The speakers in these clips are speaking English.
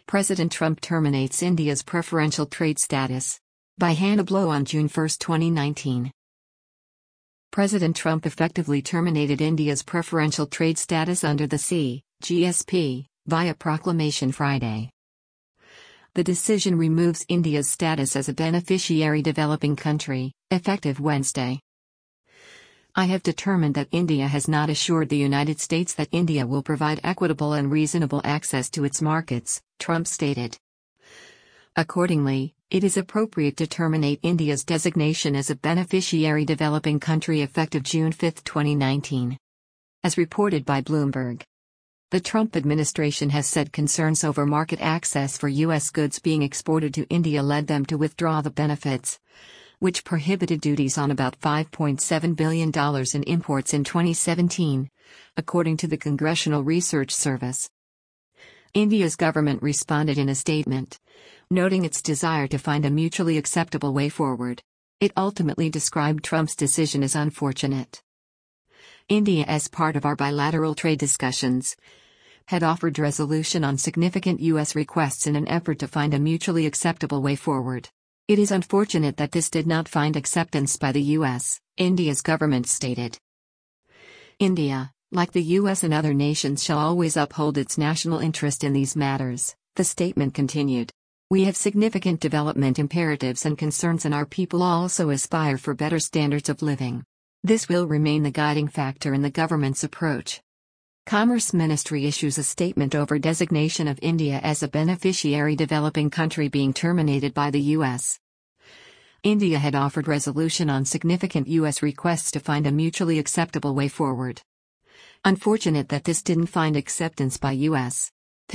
President Trump terminates India's preferential trade status. By Hannah Blow on June 1, 2019. President Trump effectively terminated India's preferential trade status under the GSP via proclamation Friday. The decision removes India's status as a beneficiary developing country, effective Wednesday. I have determined that India has not assured the United States that India will provide equitable and reasonable access to its markets, Trump stated. Accordingly, it is appropriate to terminate India's designation as a beneficiary developing country effective June 5, 2019. As reported by Bloomberg. The Trump administration has said concerns over market access for U.S. goods being exported to India led them to withdraw the benefits, which prohibited duties on about $5.7 billion in imports in 2017, according to the Congressional Research Service. India's government responded in a statement, noting its desire to find a mutually acceptable way forward. It ultimately described Trump's decision as unfortunate. India, as part of our bilateral trade discussions, had offered resolution on significant U.S. requests in an effort to find a mutually acceptable way forward. It is unfortunate that this did not find acceptance by the U.S., India's government stated. India, like the U.S. and other nations, shall always uphold its national interest in these matters, the statement continued. We have significant development imperatives and concerns, and our people also aspire for better standards of living. This will remain the guiding factor in the government's approach. Commerce Ministry issues a statement over designation of India as a beneficiary developing country being terminated by the U.S. India had offered resolution on significant U.S. requests to find a mutually acceptable way forward. Unfortunate that this didn't find acceptance by U.S.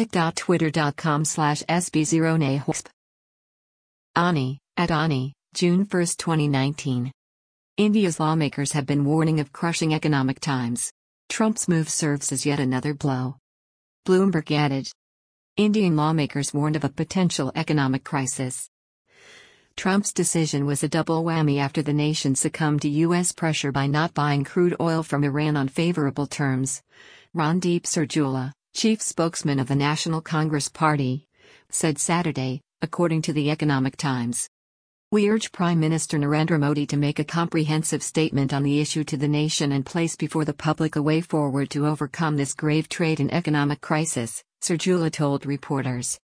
pic.twitter.com/sb0nahosp. Ani, @Ani, June 1, 2019. India's lawmakers have been warning of crushing economic times. Trump's move serves as yet another blow. Bloomberg added. Indian lawmakers warned of a potential economic crisis. Trump's decision was a double whammy after the nation succumbed to U.S. pressure by not buying crude oil from Iran on favorable terms. Randeep Surjewala, chief spokesman of the National Congress Party, said Saturday, according to the Economic Times. We urge Prime Minister Narendra Modi to make a comprehensive statement on the issue to the nation and place before the public a way forward to overcome this grave trade and economic crisis, Surjewala told reporters.